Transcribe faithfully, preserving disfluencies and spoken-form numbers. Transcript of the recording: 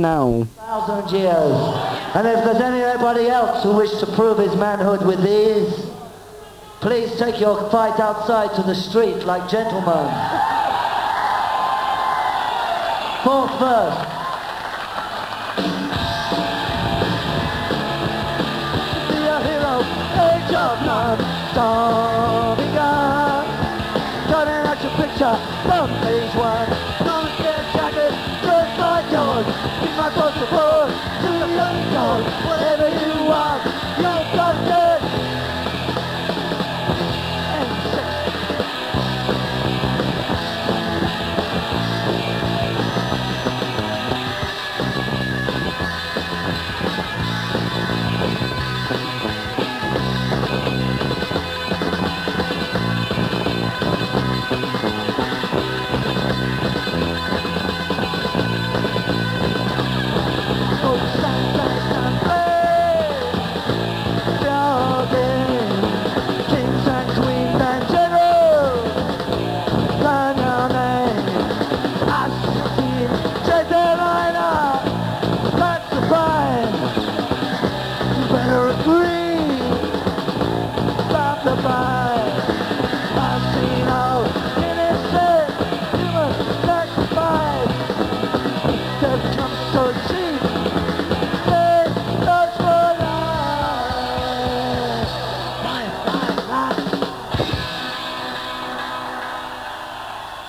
now. Thousand years. And if there's anybody else who wishes to prove his manhood with these, please take your fight outside to the street like gentlemen. Fourth verse. Be a hero, age of none, storm begun. Turning out your picture from page one. Don't get jacket, dressed like yours. Be my close to